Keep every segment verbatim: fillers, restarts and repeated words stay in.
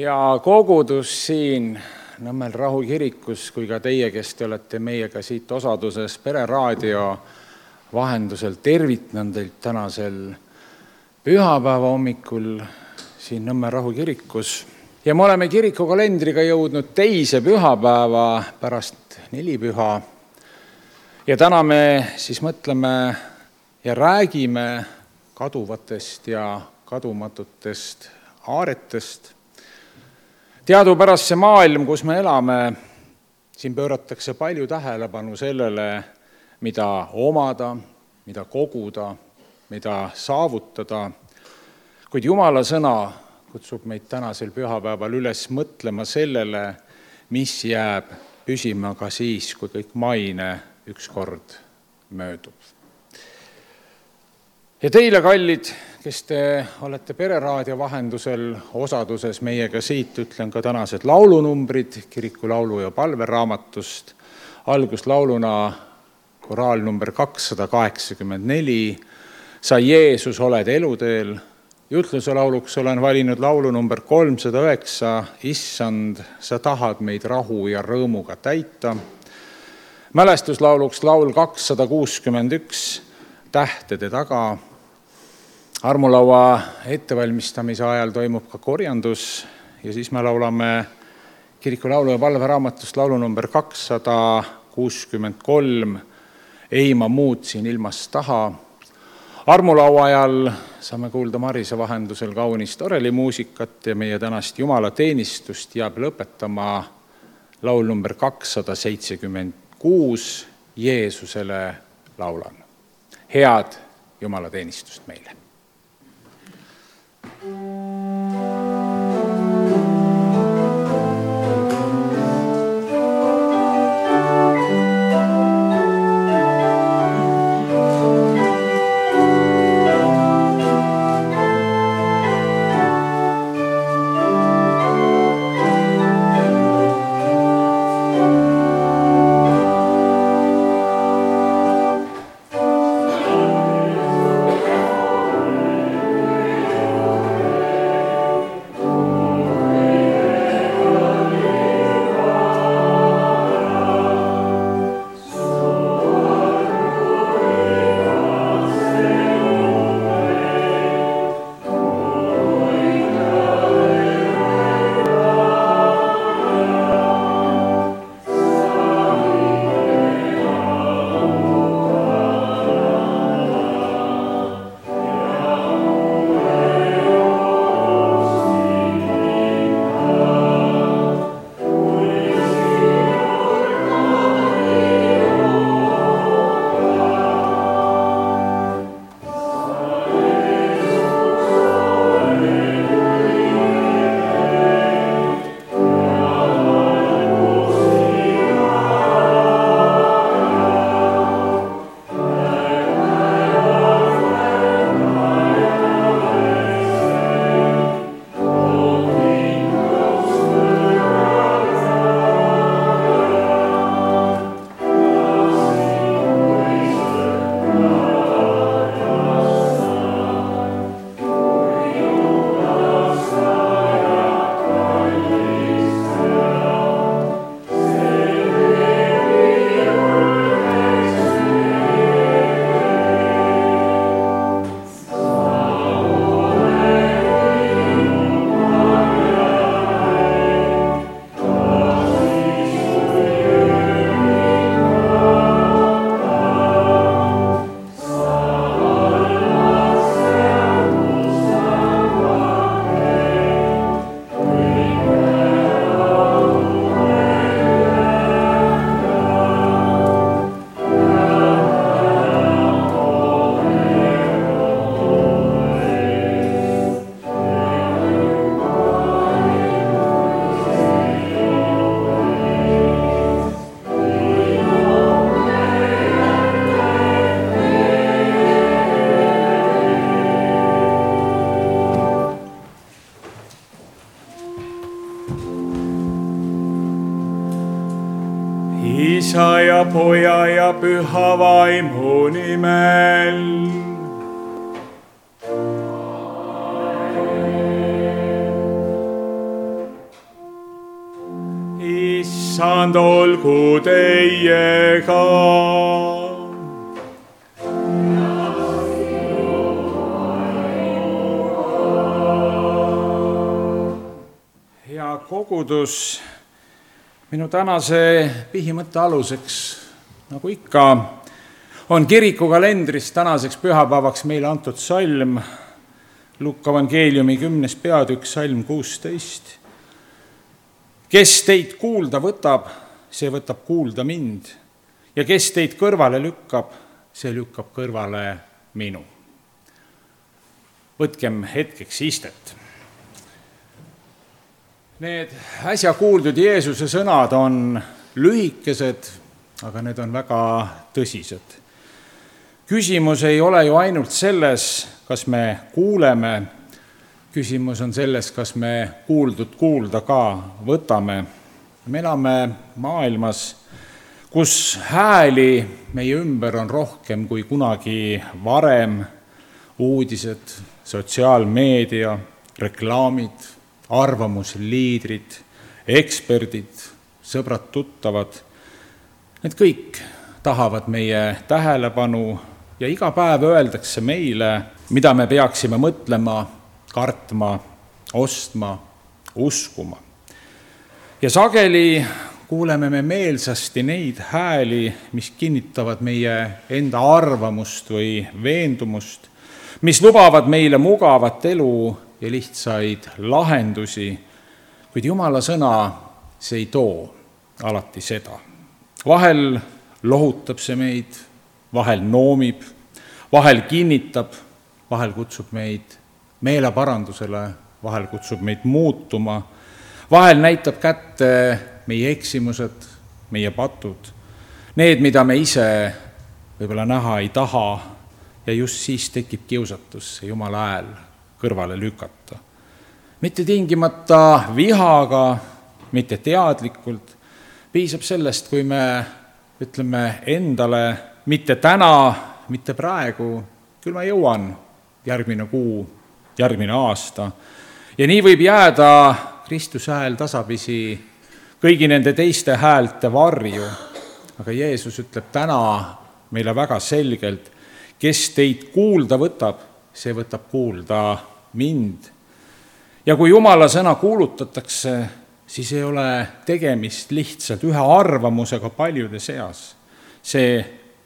ja kogudus siin Nõmmel Rahu kirikus kui ka teie, kes te olete meiega siit osaduses Pereraadio vahendusel, tervitan teilt tänasel pühapäeva hommikul siin Nõmmel Rahu kirikus. Ja me oleme kirikukalendriga jõudnud teise pühapäeva pärast nelipüha. Ja täna me siis mõtleme ja räägime kaduvatest ja kadumatutest aaretest. Teadupärast see maailm, kus me elame, siin pööratakse palju tähelepanu sellele, mida omada, mida koguda, mida saavutada. Kuid Jumala sõna kutsub meid tänasel pühapäeval üles mõtlema sellele, mis jääb püsima ka siis, kui kõik maine ükskord möödub. Ja teile, kallid, kes te olete Pereraadio vahendusel osaduses meiega siit, ütlen ka tänased laulunumbrid kiriku laulu- ja palveraamatust. Alguslauluna koraal number kakssada kaheksakümmend neli, Sa Jeesus oled eluteel. Jutluse lauluks olen valinud laulu number kolmsada üheksa, Issand, sa tahad meid rahu ja rõõmuga täita. Mälestuslauluks laul kakssada kuuskümmend üks, Tähtede taga. Armulaua ettevalmistamise ajal toimub ka korjandus ja siis me laulame kiriku laulu- ja palveraamatust laulu number kakssada kuuskümmend kolm, Ei ma muutsin ilmast taha. Armulaua ajal saame kuulda Marise vahendusel kaunist orelimuusikat ja meie tänast Jumala teenistust jääb lõpetama laul number kakssada seitsekümmend kuus, Jeesusele laulan. Head Jumala teenistust meile! Isa ja Poja ja Püha Vaimu nimel. issand olgu teiega. Hea kogudus, minu tänase pihimõtte aluseks, nagu ikka, on kiriku kalendris tänaseks pühapäevaks meile antud salm, Luuka evangeeliumi kümnes peatükk, salm kuusteist. Kes teid kuulda võtab, see võtab kuulda mind, ja kes teid kõrvale lükkab, see lükkab kõrvale minu. Võtkem hetkeks istet. Need äsja kuuldud Jeesuse sõnad on lühikesed, aga need on väga tõsised. Küsimus ei ole ju ainult selles, kas me kuuleme, küsimus on selles, kas me kuuldud kuulda ka võtame. Me elame maailmas, kus hääli meie ümber on rohkem kui kunagi varem. Uudised, sotsiaalmeedia, reklaamid, arvamusliidrid, eksperdid, sõbrad, tuttavad. Need kõik tahavad meie tähelepanu ja iga päev öeldakse meile, mida me peaksime mõtlema, kartma, ostma, uskuma. Ja sageli kuuleme me meelsasti neid hääli, mis kinnitavad meie enda arvamust või veendumust, mis lubavad meile mugavat elu ja lihtsaid lahendusi, kuid Jumala sõna see ei too alati seda. Vahel lohutab see meid, vahel noomib, vahel kinnitab, vahel kutsub meid meeleparandusele, vahel kutsub meid muutuma, vahel näitab kätte meie eksimused, meie patud, need, mida me ise võib-olla näha ei taha, ja just siis tekib kiusatus Jumala hääl kõrvale lükata. Mitte tingimata vihaga, mitte teadlikult, piisab sellest, kui me ütleme endale, mitte täna, mitte praegu, küll ma jõuan järgmine kuu, järgmine aasta. Ja nii võib jääda Kristuse hääl tasapisi kõigi nende teiste häälte varju. Aga Jeesus ütleb täna meile väga selgelt, kes teid kuulda võtab, see võtab kuulda mind. Ja kui Jumala sõna kuulutatakse, siis ei ole tegemist lihtsalt ühe arvamusega paljude seas. See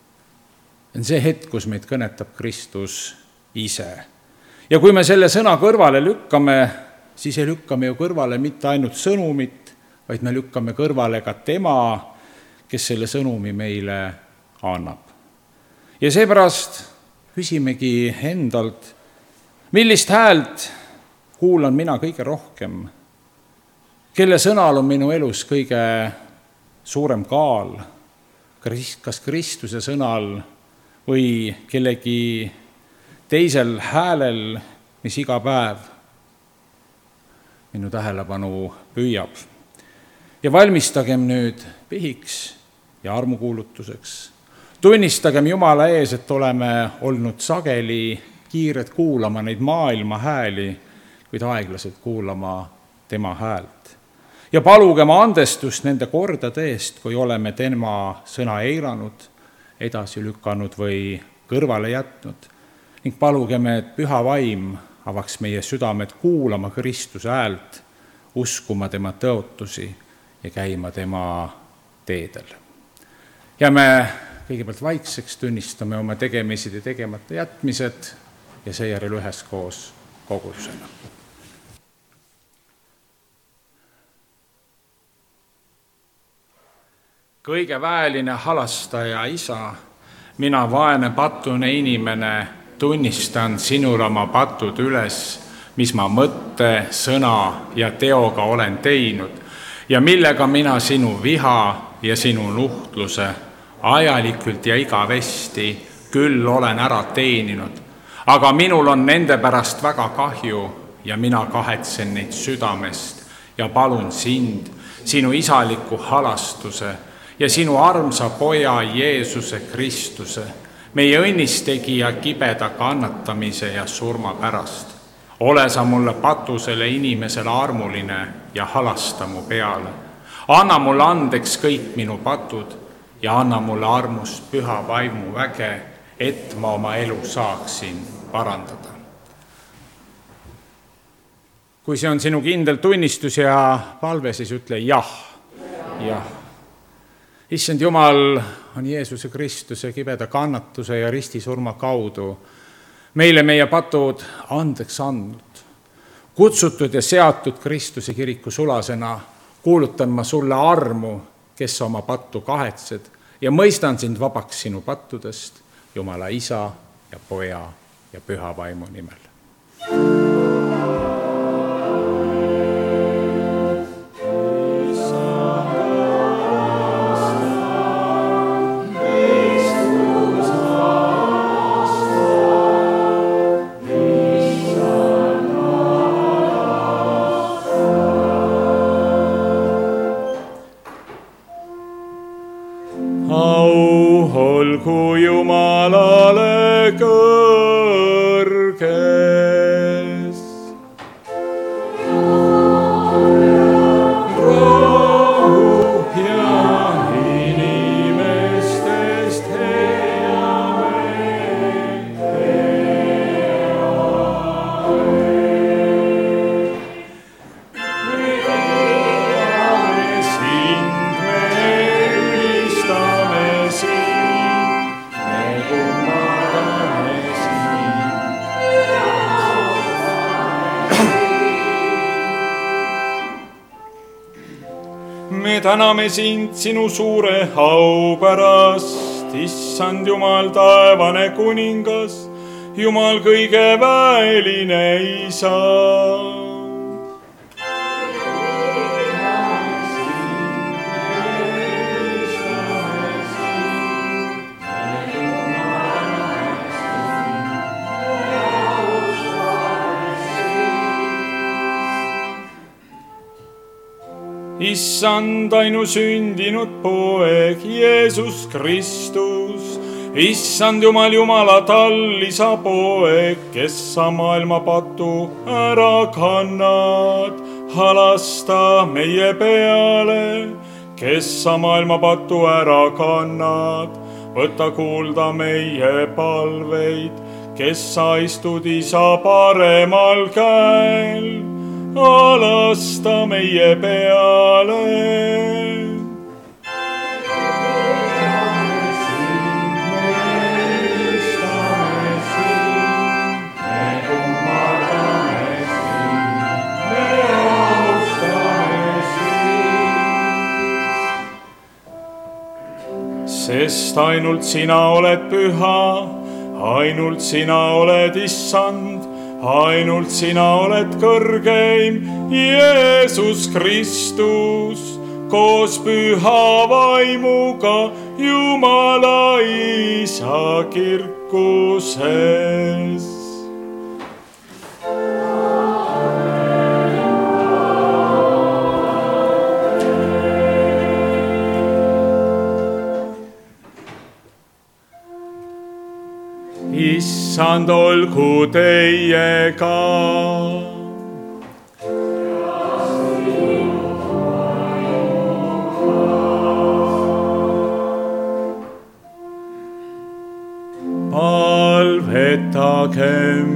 on see hetk, kus meid kõnetab Kristus ise. Ja kui me selle sõna kõrvale lükkame, siis ei lükkame ju kõrvale mitte ainult sõnumit, vaid me lükkame kõrvale ka tema, kes selle sõnumi meile annab. Ja seepärast küsimegi endalt, millist häält kuulan mina kõige rohkem, kelle sõnal on minu elus kõige suurem kaal, kas Kristuse sõnal või kellegi teisel häälel, mis iga päev minu tähelepanu püüab. Ja valmistagem nüüd pihiks ja armukuulutuseks. Tunnistagem Jumala ees, et oleme olnud sageli kiired kuulama neid maailma hääli, kuid aeglaselt kuulama tema häält. Ja palugem andestust nende kordade eest, kui oleme tema sõna eiranud, edasi lükanud või kõrvale jätnud. Ning palugeme, et püha vaim avaks meie südamed kuulama Kristuse häält, uskuma tema tõotusi ja käima tema teedel. Ja me kõigepealt vaikseks tunnistame oma tegemised ja tegemata jätmised ja seejärel üheskoos kogudusena. Kõige väeline halastaja isa, mina vaene patune inimene, tunnistan sinule oma patud üles, mis ma mõtte, sõna ja teoga olen teinud ja millega mina sinu viha ja sinu nuhtluse ajalikult ja igavesti küll olen ära teeninud, aga minul on nende pärast väga kahju ja mina kahetsen neid südamest ja palun sind, sinu isaliku halastuse ja sinu armsa poja Jeesuse Kristuse, meie õnnistegija kibeda kannatamise ja surma pärast. Ole sa mulle patusele inimesele armuline ja halasta mu peale. anna mulle andeks kõik minu patud ja anna mulle armust püha vaimu väge, et ma oma elu saaksin parandada. Kui see on sinu kindel tunnistus ja palve, siis ütle jah, jah. Issand Jumal on Jeesuse Kristuse kibeda kannatuse ja ristisurma kaudu meile meie patud andeks andnud. Kutsutud ja seatud Kristuse kiriku sulasena kuulutan ma sulle armu, kes oma pattu kahetsed, ja mõistan sind vabaks sinu pattudest, Jumala Isa ja Poja ja Püha Vaimu nimel. Olgu Jumalale kõrges. Rohu ja inimestest hea meil Me kiidame sind, me ülistame sind, me kummardame sind. Me täname sind sinu suure au pärast, Issand Jumal, taevane kuningas, Jumal kõige väeline Isa. Issand ainusündinud poeg Jeesus Kristus, Issand Jumal, Jumala tallisa poeg, kes sa maailma patu ära kannad, halasta meie peale, kes sa maailma patu ära kannad, võta kuulda meie palveid, kes sa istud Isa paremal käel, halasta meie peale. Sest ainult sina oled püha, ainult sina oled Issand, ainult sina oled kõrgeim, Jeesus Kristus, koos püha vaimuga Jumala Isa kirkuses. Issand olgu teiega. Palvetagem.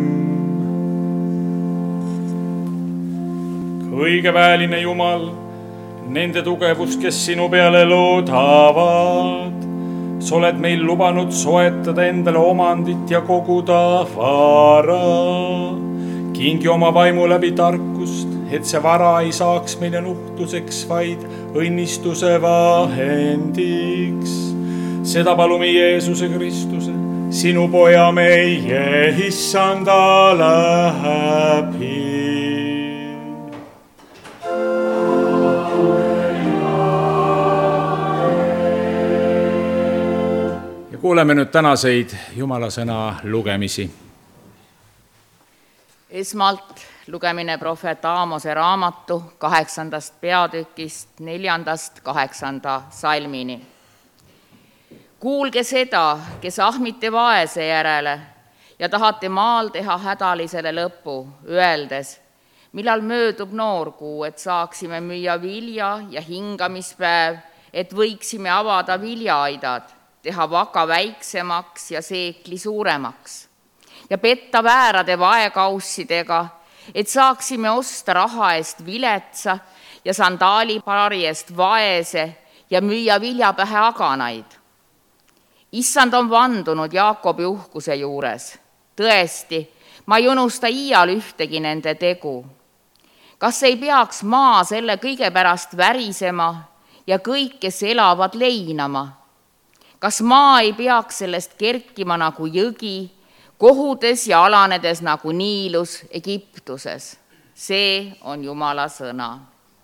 Kõige väeline Jumal, nende tugevus, kes sinu peale loodavad, sa oled meil lubanud soetada endale omandit ja koguda vara. Kingi oma vaimu läbi tarkust, et see vara ei saaks meile nuhtuseks, vaid õnnistuse vahendiks. Seda palume Jeesuse Kristuse, sinu Poja meie Issanda läbi. Kuuleme nüüd tänaseid Jumala sõna lugemisi. Esmalt lugemine prohvet Aamose raamatu kaheksandast peatükist neljandast kaheksanda salmini. Kuulge seda, kes ahmite vaese järele ja tahate maal teha hädalisele lõpu, öeldes, millal möödub noorkuu, et saaksime müüa vilja ja hingamispäev, et võiksime avada viljaaidad, teha vaka väiksemaks ja seekli suuremaks ja petta väärade vaekaussidega, et saaksime osta raha eest viletsa ja sandaalipaari eest vaese ja müüa viljapähe aganaid. Issand on vandunud Jaakobi uhkuse juures. Tõesti, ma ei unusta iial ühtegi nende tegu. Kas ei peaks maa selle kõige pärast värisema ja kõik, kes elavad, leinama? Kas maa ei peaks sellest kerkima nagu jõgi, kohudes ja alanedes nagu Niilus Egiptuses? See on Jumala sõna.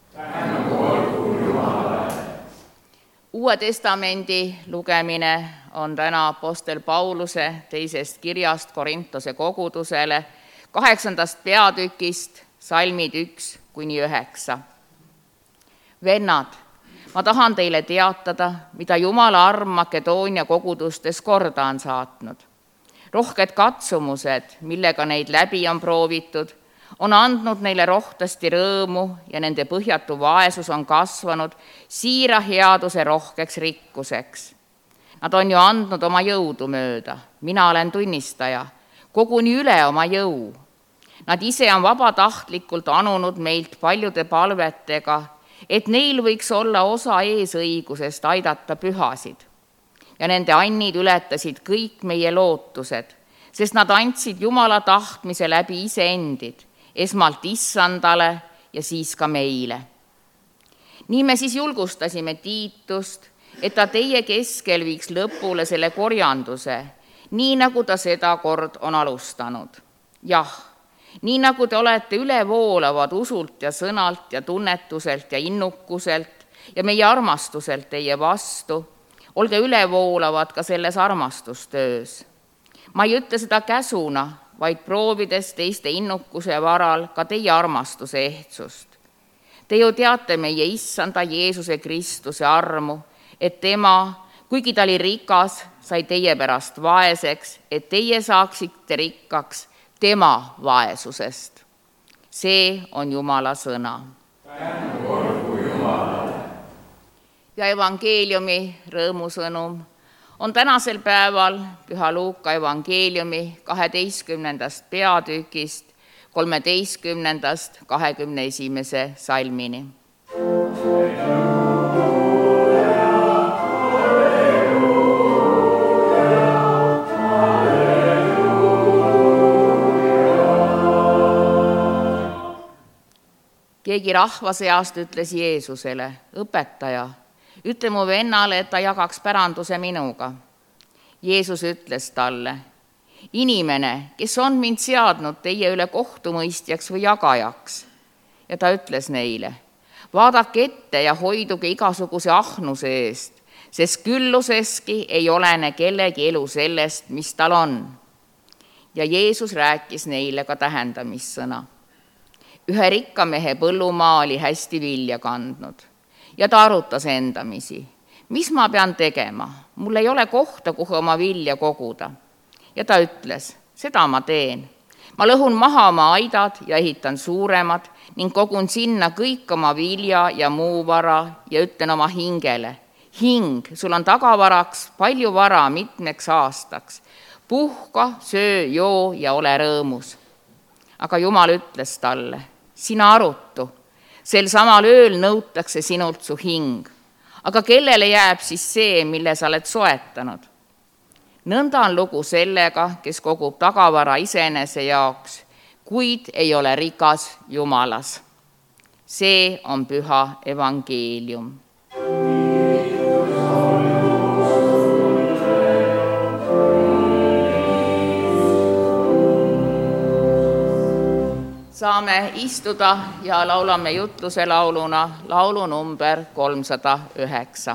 Uue testamendi lugemine on täna apostel Pauluse teisest kirjast Korintose kogudusele, kaheksandast peatükist, salmid üks kuni üheksa. Vennad, ma tahan teile teatada, mida Jumala arm Makedoonia kogudustes korda on saatnud. Rohked katsumused, millega neid läbi on proovitud, on andnud neile rohtasti rõõmu ja nende põhjatu vaesus on kasvanud siira headuse rohkeks rikkuseks. Nad on ju andnud oma jõudu mööda, mina olen tunnistaja, koguni üle oma jõu. Nad ise on vabatahtlikult anunud meilt paljude palvetega, et neil võiks olla osa eesõigusest aidata pühasid. Ja nende annid ületasid kõik meie lootused, sest nad andsid Jumala tahtmise läbi iseendid, esmalt issandale ja siis ka meile. Nii me siis julgustasime Tiitust, et ta teie keskel viiks lõpule selle korjanduse, nii nagu ta seda kord on alustanud. Jah, nii nagu te olete ülevoolavad usult ja sõnalt ja tunnetuselt ja innukuselt ja meie armastuselt teie vastu, olge ülevoolavad ka selles armastustöös. Ma ei ütle seda käsuna, vaid proovides teiste innukuse varal ka teie armastuse ehtsust. Te ju teate meie issanda Jeesuse Kristuse armu, et tema, kuigi ta oli rikas, sai teie pärast vaeseks, et teie saaksite rikkaks tema vaesusest. See on Jumala sõna. Ja evangeeliumi rõõmusõnum on tänasel päeval Püha Luuka evangeeliumi kaheteistkümnendast peatükist kolmeteistkümnendast kahekümne esimese salmini. Keegi rahva seast ütles Jeesusele, õpetaja, ütle mu vennale, et ta jagaks päranduse minuga. Jeesus ütles talle, inimene, kes on mind seadnud teie üle kohtumõistjaks või jagajaks. Ja ta ütles neile, vaadake ette ja hoiduge igasuguse ahnuse eest, sest külluseski ei olene kellegi elu sellest, mis tal on. Ja Jeesus rääkis neile ka tähendamissõna. Ühe rikka mehe põllumaa oli hästi vilja kandnud ja ta arutas endamisi. Mis ma pean tegema? Mul ei ole kohta, kuhu oma vilja koguda. Ja ta ütles, seda ma teen. Ma lõhun maha oma aidad ja ehitan suuremad ning kogun sinna kõik oma vilja ja muu vara ja ütlen oma hingele. Hing, sul on tagavaraks palju vara mitmeks aastaks. Puhka, söö, joo ja ole rõõmus. Aga Jumal ütles talle, sina arutu, sel samal ööl nõutakse sinult su hing. Aga kellele jääb siis see, mille sa oled soetanud? Nõnda on lugu sellega, kes kogub tagavara iseenese jaoks, kuid ei ole rikas Jumalas. See on püha evangeelium. Saame istuda ja laulame jutluse lauluna laulu number kolmsada üheksa.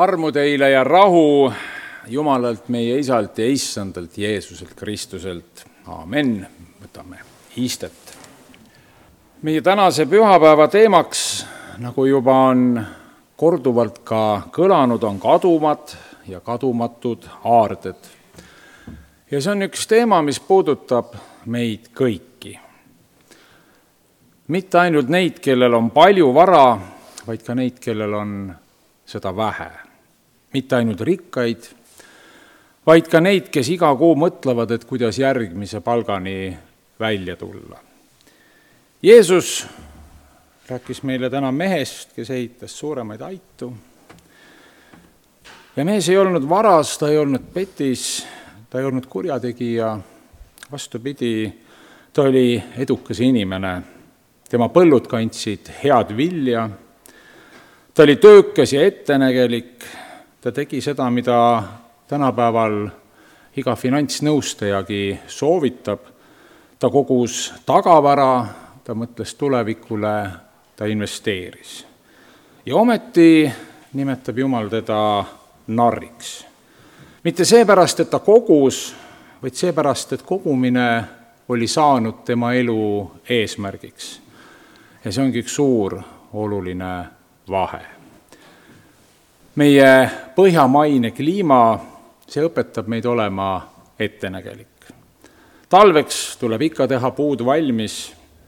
armu teile ja rahu Jumalalt, meie Isalt ja Issandalt Jeesuselt Kristuselt. Aamen. Võtame istet. Meie tänase pühapäeva teemaks, nagu juba on korduvalt ka kõlanud, on kadumad ja kadumatud aarded. Ja see on üks teema, mis puudutab meid kõiki. Mitte ainult neid, kellel on palju vara, vaid ka neid, kellel on seda vähe. Mitte ainult rikkaid, vaid ka neid, kes iga kuu mõtlevad, et kuidas järgmise palgani välja tulla. Jeesus rääkis meile täna mehest, kes ehitas suuremaid aitu. Ja mees ei olnud varas, ta ei olnud petis, ta ei olnud kurjategija. Vastupidi, ta oli edukas inimene. Tema põllud kandsid head vilja. Ta oli töökas ja ettenägelik. Ta tegi seda, mida tänapäeval iga finantsnõustajagi soovitab. Ta kogus tagavara, ta mõtles tulevikule, ta investeeris. Ja ometi nimetab Jumal teda narriks. Mitte seepärast, et ta kogus, vaid seepärast, et kogumine oli saanud tema elu eesmärgiks. Ja see ongi üks suur oluline vahe. Meie põhjamaine kliima, see õpetab meid olema ettenägelik. Talveks tuleb ikka teha puud valmis.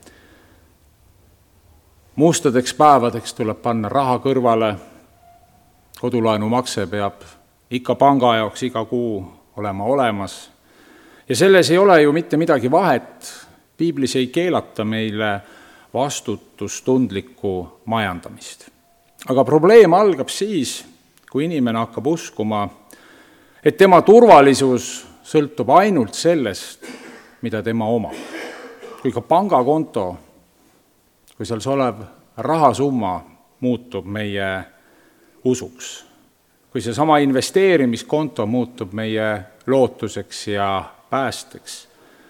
Mustadeks päevadeks tuleb panna raha kõrvale. Kodulaenu makse peab ikka panga jaoks iga kuu olema olemas. Ja selles ei ole ju mitte midagi vahet. Piiblis ei keelata meile vastutustundlikku majandamist. Aga probleem algab siis, kui inimene hakkab uskuma, et tema turvalisus sõltub ainult sellest, mida tema omab. Kui ka pangakonto, kui seal olev rahasumma muutub meie usuks. Kui see sama investeerimiskonto muutub meie lootuseks ja päästeks.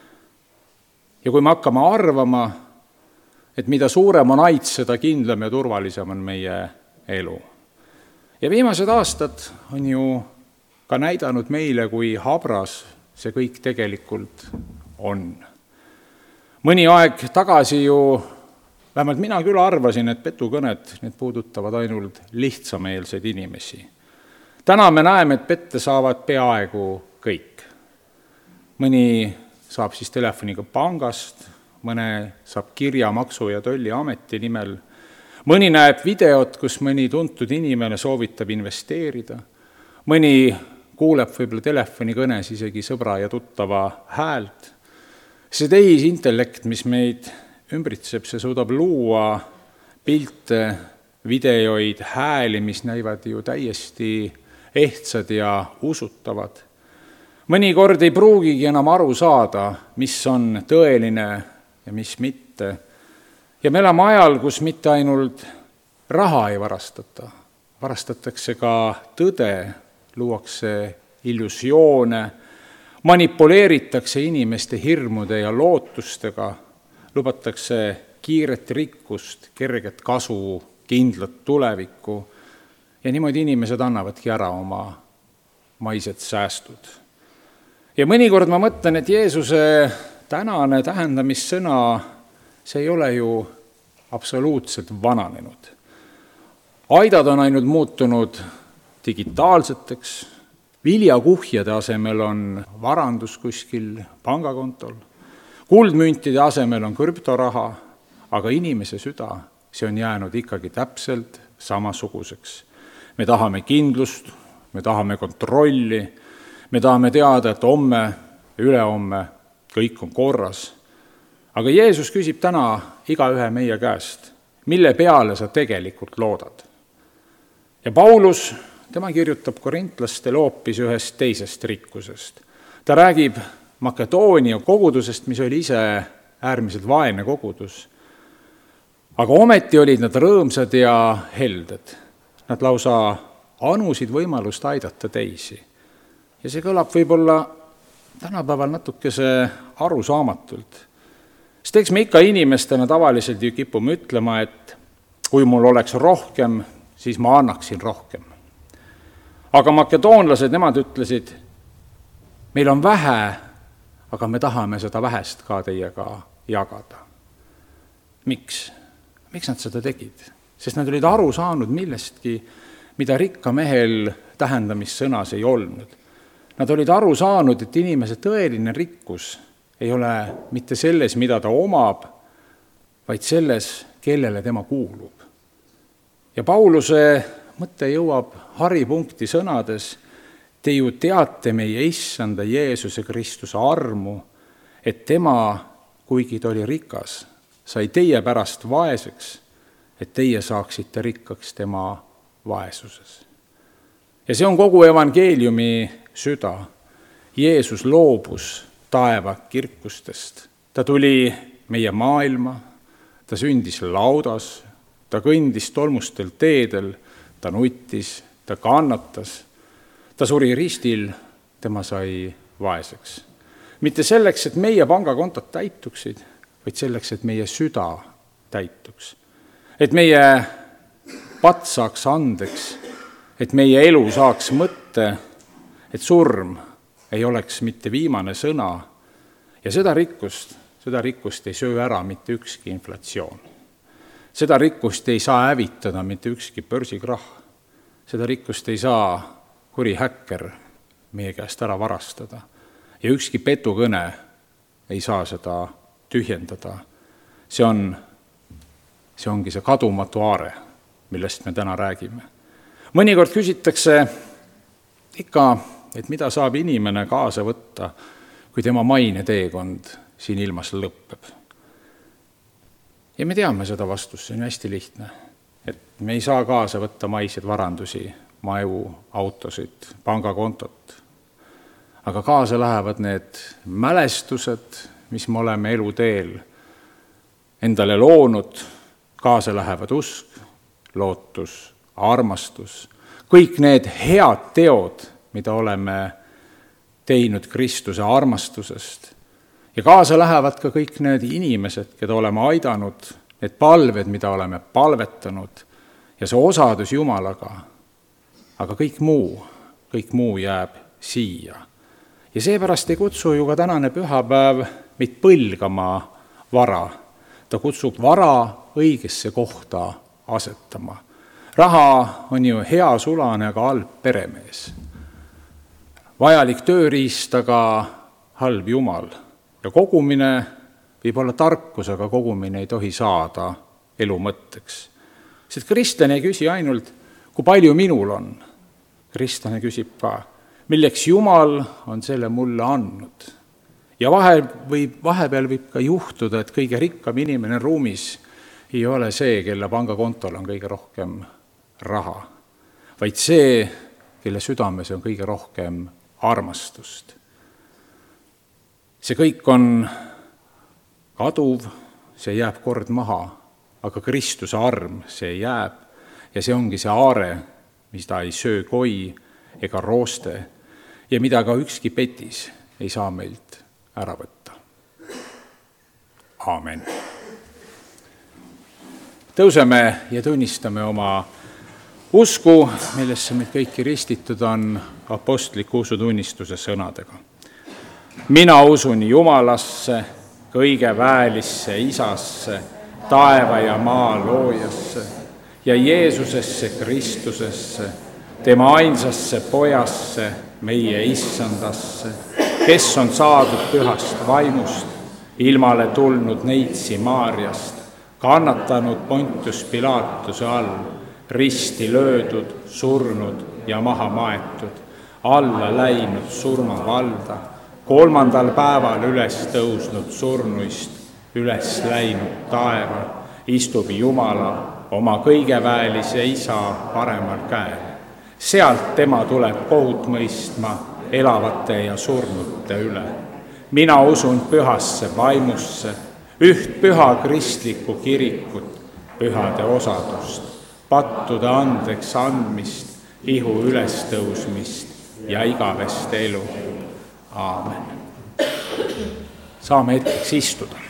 Ja kui me hakkame arvama, et mida suurem on ait, seda kindlam ja turvalisem on meie elu. Ja viimased aastad on ju ka näidanud meile, kui habras see kõik tegelikult on. Mõni aeg tagasi ju, vähemalt mina küll arvasin, et petukõned need puudutavad ainult lihtsameelseid inimesi. Täna me näeme, et pette saavad peaaegu kõik. Mõni saab siis telefoniga pangast, mõne saab kirja Maksu- ja Tolliameti nimel, mõni näeb videot, kus mõni tuntud inimene soovitab investeerida, mõni kuuleb võib-olla telefonikõnes isegi sõbra ja tuttava häält. See tehisintellekt, mis meid ümbritseb, see suudab luua pilte, videoid, hääli, mis näivad ju täiesti ehtsad ja usutavad. Mõnikord ei pruugigi enam aru saada, mis on tõeline ja mis mitte. Ja me elame ajal, kus mitte ainult raha ei varastata, varastatakse ka tõde, luuakse illusioone, manipuleeritakse inimeste hirmude ja lootustega, lubatakse kiiret rikkust, kerget kasu, kindlat tulevikku ja niimoodi inimesed annavadki ära oma maised säästud. Ja mõnikord ma mõtlen, et Jeesuse tänane tähendamissõna, see ei ole ju absoluutselt vananenud. Aidad on ainult muutunud digitaalseteks, viljakuhjade asemel on varandus kuskil pangakontol, kuldmüntide asemel on krüptoraha, aga inimese süda, see on jäänud ikkagi täpselt samasuguseks. Me tahame kindlust, me tahame kontrolli, me tahame teada, et homme, ülehomme kõik on korras. Aga Jeesus küsib täna igaühe meie käest, mille peale sa tegelikult loodad. Ja Paulus, tema kirjutab korintlastele hoopis ühest teisest rikkusest. Ta räägib Makedoonia kogudusest, mis oli ise äärmiselt vaene kogudus. Aga ometi olid nad rõõmsad ja helded. Nad lausa anusid võimalust aidata teisi. Ja see kõlab võib-olla tänapäeval natukese arusaamatult. Sest eks me ikka inimestena tavaliselt ju kipume ütlema, et kui mul oleks rohkem, siis ma annaksin rohkem. Aga makedoonlased, nemad ütlesid, meil on vähe, aga me tahame seda vähest ka teiega jagada. Miks? Miks nad seda tegid? Sest nad olid aru saanud millestki, mida rikka mehel tähendamissõnas ei olnud. Nad olid aru saanud, et inimese tõeline rikkus ei ole mitte selles, mida ta omab, vaid selles, kellele tema kuulub. Ja Pauluse mõte jõuab haripunkti sõnades, te ju teate meie issanda Jeesuse Kristuse armu, et tema, kuigi ta oli rikas, sai teie pärast vaeseks, et teie saaksite rikkaks tema vaesuses. Ja see on kogu evangeeliumi süda. Jeesus loobus taeva kirkustest. Ta tuli meie maailma, ta sündis laudas, ta kõndis tolmustel teedel, ta nuttis, ta kannatas, ta suri ristil, tema sai vaeseks. Mitte selleks, et meie pangakontod täituksid, vaid selleks, et meie süda täituks. Et meie pat saaks andeks, et meie elu saaks mõtte, et surm ei oleks mitte viimane sõna ja seda rikkust, seda rikkust ei söö ära mitte ükski inflatsioon. Seda rikkust ei saa hävitada mitte ükski börsikrahh. Seda rikkust ei saa kuri häkker meie käest ära varastada. Ja ükski petukõne ei saa seda tühjendada. See on, see ongi see kadumatu aare, millest me täna räägime. Mõnikord küsitakse ikka, et mida saab inimene kaasa võtta, kui tema maine teekond siin ilmas lõppeb. Ja me teame seda vastust, see on hästi lihtne, et me ei saa kaasa võtta maiseid varandusi, maju, autosid, pangakontot. Aga kaasa lähevad need mälestused, mis me oleme eluteel endale loonud, kaasa lähevad usk, lootus, armastus, kõik need head teod, mida oleme teinud Kristuse armastusest. Ja kaasa lähevad ka kõik need inimesed, keda oleme aidanud, need palved, mida oleme palvetanud ja see osadus Jumalaga. Aga kõik muu, kõik muu jääb siia. Ja seepärast ei kutsu ju ka tänane pühapäev meid põlgama vara. Ta kutsub vara õigesse kohta asetama. Raha on ju hea sulane, aga halb peremees. Vajalik tööriist, aga halb Jumal. Ja kogumine võib olla tarkus, aga kogumine ei tohi saada elu mõtteks. Sest kristlane ei küsi ainult, kui palju minul on. Kristlane küsib ka, milleks Jumal on selle mulle andnud. Ja vahe võib, vahepeal võib ka juhtuda, et kõige rikkam inimene ruumis ei ole see, kelle pangakontol on kõige rohkem raha, vaid see, kelle südames on kõige rohkem armastust. See kõik on kaduv, see jääb kord maha, aga Kristuse arm see jääb ja see ongi see aare, mis ta ei söö koi ega rooste ja mida ka ükski petis ei saa meilt ära võtta. Aamen. Tõuseme ja tunnistame oma usku, millesse meid kõiki ristitud on apostliku usutunnistuse sõnadega. Mina usun Jumalasse, kõige väelisse Isasse, taeva ja maa loojasse ja Jeesusesse Kristusesse, tema ainsasse pojasse, meie issandasse, kes on saadud pühast vaimust, ilmale tulnud neitsi Maarjast, kannatanud Pontius Pilatuse all, risti löödud, surnud ja maha maetud, alla läinud surmavalda, kolmandal päeval üles tõusnud surnuist, üles läinud taeva, istub Jumala oma kõigeväelise Isa paremal käel. Sealt tema tuleb kohut mõistma elavate ja surnute üle. Mina usun pühasse vaimusse, üht püha kristlikku kirikut, pühade osadust, pattude andeks andmist, ihu ülestõusmist ja igavest elu. Aamen. Saame hetkeks istuda.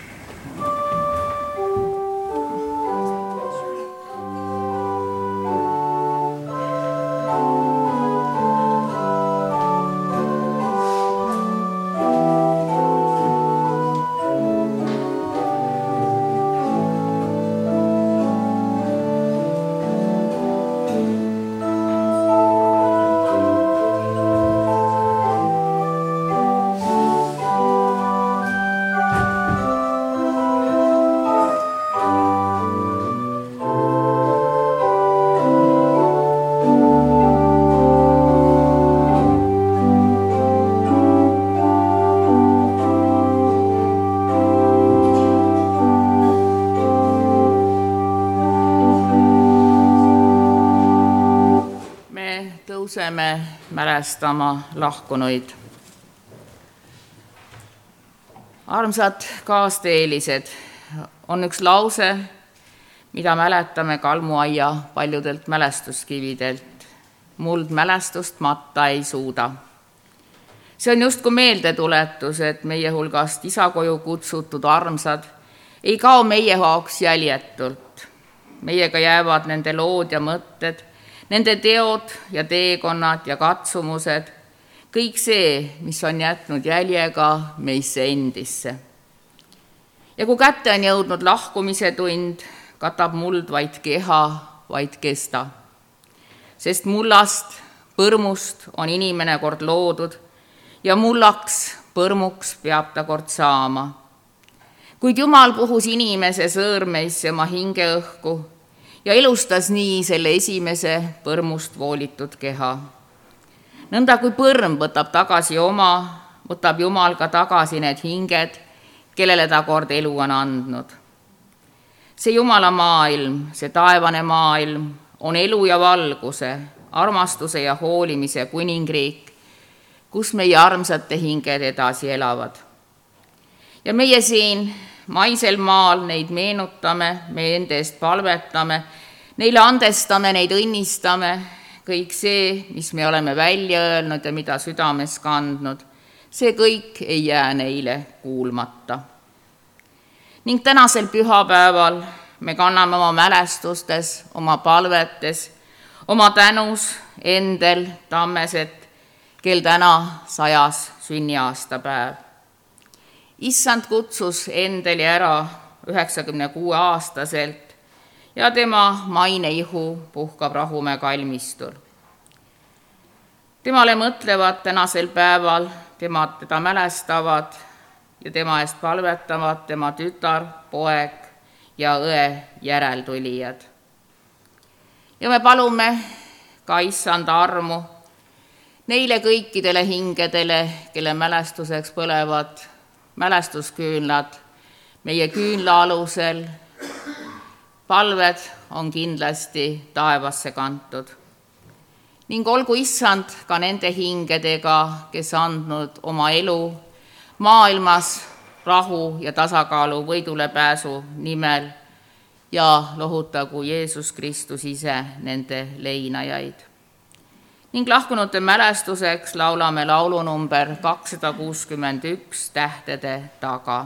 tuleme mälestama lahkunuid. Armsad kaasteelised, on üks lause, mida mäletame Kalmuaia paljudelt mälestuskividelt. Muld mälestust matta ei suuda. See on justkui meeldetuletus, et meie hulgast isakoju kutsutud armsad ei kao meie jaoks jäljetult. Meiega jäävad nende lood ja mõtted, nende teod ja teekonnad ja katsumused, kõik see, mis on jätnud jäljega meisse endisse. Ja kui kätte on jõudnud lahkumise tund, katab muld vaid keha, vaid kesta. Sest mullast, põrmust on inimene kord loodud ja mullaks, põrmuks peab ta kord saama. Kuid Jumal puhus inimese sõõrmeisse oma hingeõhku ja elustas nii selle esimese põrmust voolitud keha. Nõnda kui põrm võtab tagasi oma, võtab Jumal ka tagasi need hinged, kellele ta kord elu on andnud. See Jumala maailm, see taevane maailm on elu ja valguse, armastuse ja hoolimise kuningriik, kus meie armsate hinged edasi elavad. Ja meie siin maisel maal neid meenutame, me enda eest palvetame, neile andestame, neid õnnistame, kõik see, mis me oleme välja öelnud ja mida südames kandnud, see kõik ei jää neile kuulmata. Ning tänasel pühapäeval me kanname oma mälestustes, oma palvetes, oma tänus Endel Tammeset, kel täna sajas sünniaastapäev. Issand kutsus Endeli ära üheksakümne kuue aastaselt ja tema maineihu puhkab Rahumäe kalmistul. Temale mõtlevad tänasel päeval, tema teda mälestavad ja tema eest palvetavad tema tütar, poeg ja õe järeltulijad. Ja me palume ka issanda armu neile kõikidele hingedele, kelle mälestuseks põlevad mälestusküünlad meie küünla alusel. Palved on kindlasti taevasse kantud. Ning olgu issand ka nende hingedega, kes andnud oma elu maailmas rahu ja tasakaalu võidule pääsu nimel ja lohutagu Jeesus Kristus ise nende leinajaid. Ning lahkunute mälestuseks laulame laulunumber kakssada kuuskümmend üks Tähtede taga.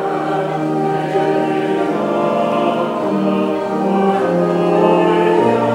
Oh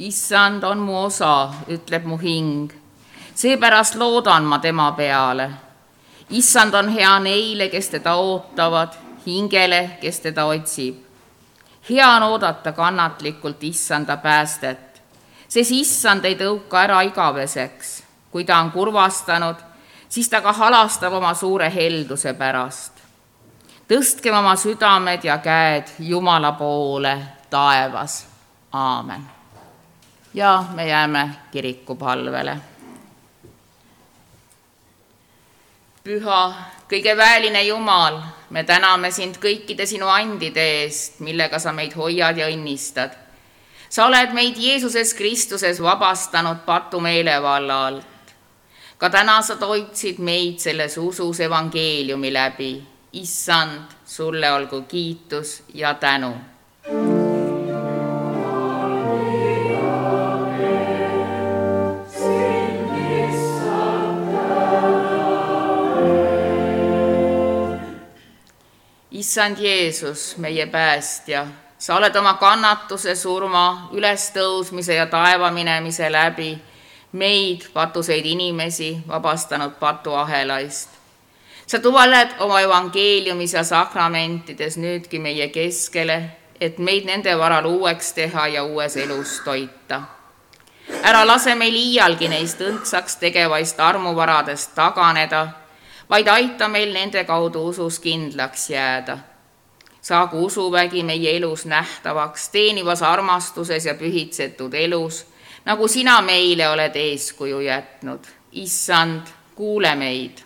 issand on mu osa, ütleb mu hing. Seepärast loodan ma tema peale. Issand on hea neile, kes teda ootavad, hingele, kes teda otsib. Hea on oodata kannatlikult issanda päästet, sest issand ei tõuka ära igaveseks. Kui ta on kurvastanud, siis ta ka halastab oma suure helduse pärast. Tõstkem oma südamed ja käed Jumala poole taevas. Aamen. Ja me jääme kirikupalvele. Püha, kõige vääline Jumal, me täname sind kõikide sinu andide eest, millega sa meid hoiad ja õnnistad. Sa oled meid Jeesuses Kristuses vabastanud patumeelevalla alt. Ka täna sa toitsid meid selles usus evangeeliumi läbi. Issand, sulle olgu kiitus ja tänu. Issand Jeesus, meie päästja, sa oled oma kannatuse, surma, ülestõusmise ja taeva minemise läbi meid, patuseid inimesi, vabastanud patuahelaist. Sa tuvaled oma evangeeliumis ja sakramentides nüüdki meie keskele, et meid nende varal uueks teha ja uues elus toita. Ära lase meil iialgi neist õndsaks tegevaist armuvaradest taganeda, vaid aita meil nende kaudu usus kindlaks jääda. Saagu usuvägi meie elus nähtavaks, teenivas armastuses ja pühitsetud elus, nagu sina meile oled eeskuju jätnud. Issand, kuule meid.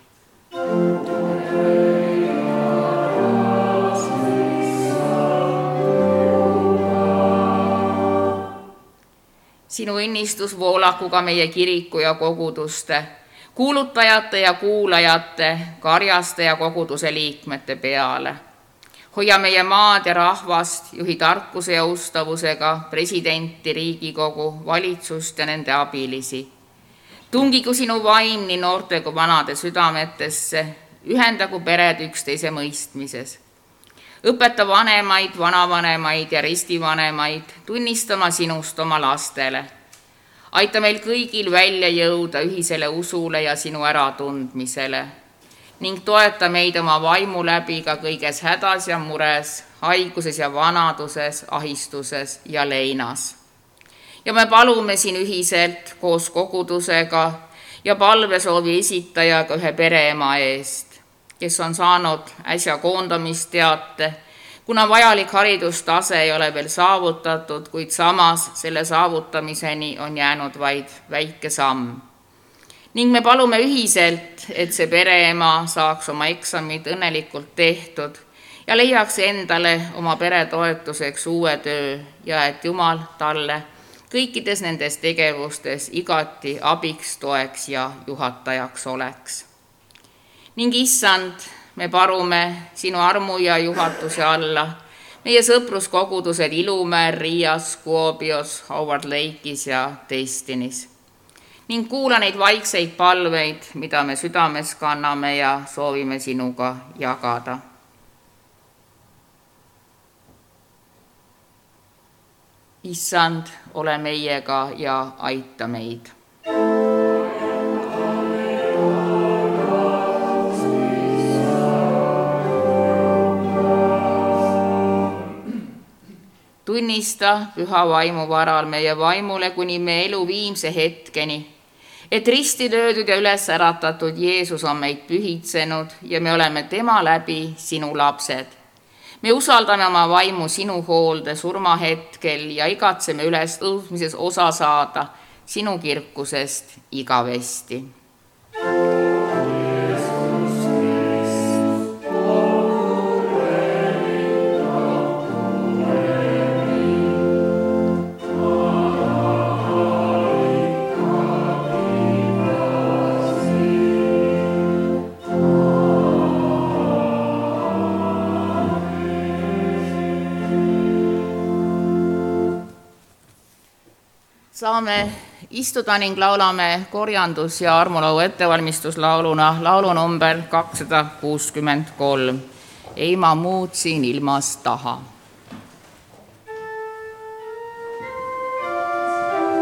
Sinu õnnistus voolakuga meie kiriku ja koguduste, kuulutajate ja kuulajate, karjaste ja koguduse liikmete peale. Hoia meie maad ja rahvast, juhi tarkuse ja ustavusega presidenti, Riigikogu, valitsust ja nende abilisi. Tungigu sinu vaim nii noorte kui vanade südametesse, ühendagu pered üksteise mõistmises. Õpeta vanemaid, vanavanemaid ja ristivanemaid tunnistama sinust oma lastele. Aita meil kõigil välja jõuda ühisele usule ja sinu äratundmisele ning toeta meid oma vaimu läbi ka kõiges hädas ja mures, haiguses ja vanaduses, ahistuses ja leinas. Ja me palume siin ühiselt koos kogudusega ja palvesoovi esitajaga ühe pereema eest, kes on saanud äsja koondamisteate, kuna vajalik haridustase ei ole veel saavutatud, kuid samas selle saavutamiseni on jäänud vaid väike samm. Ning me palume ühiselt, et see pereema saaks oma eksamid õnnelikult tehtud ja leiaks endale oma pere toetuseks uue töö ja et Jumal talle kõikides nendes tegevustes igati abiks, toeks ja juhatajaks oleks. Ning issand, me palume sinu armu ja juhatuse alla meie sõpruskogudused Ilumäel, Riias, Kuopios, Howard Lake'is ja Destinis. Ning kuula neid vaikseid palveid, mida me südames kanname ja soovime sinuga jagada. Issand, ole meiega ja aita meid. Tunnista püha vaimu varal meie vaimule kuni me elu viimse hetkeni, et risti löödud ja üles äratatud Jeesus on meid pühitsenud ja me oleme tema läbi sinu lapsed. Me usaldame oma vaimu sinu hoolde surmahetkel ja igatseme üles tõusmises osa saada sinu kirkusest igavesti. Saame istuda ning laulame korjandus- ja armulaulu ettevalmistuslauluna laulu number kakssada kuuskümmend kolm. Ei ma muud siin ilmas taha.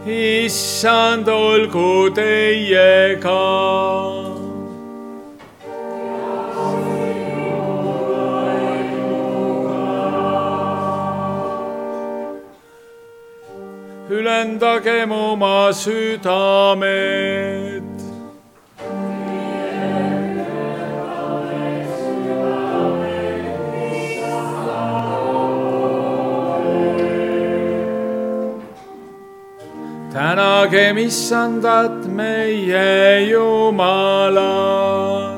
issand olgu teiega. Ülendagem oma südamed. Tänagem issandat meie Jumalat.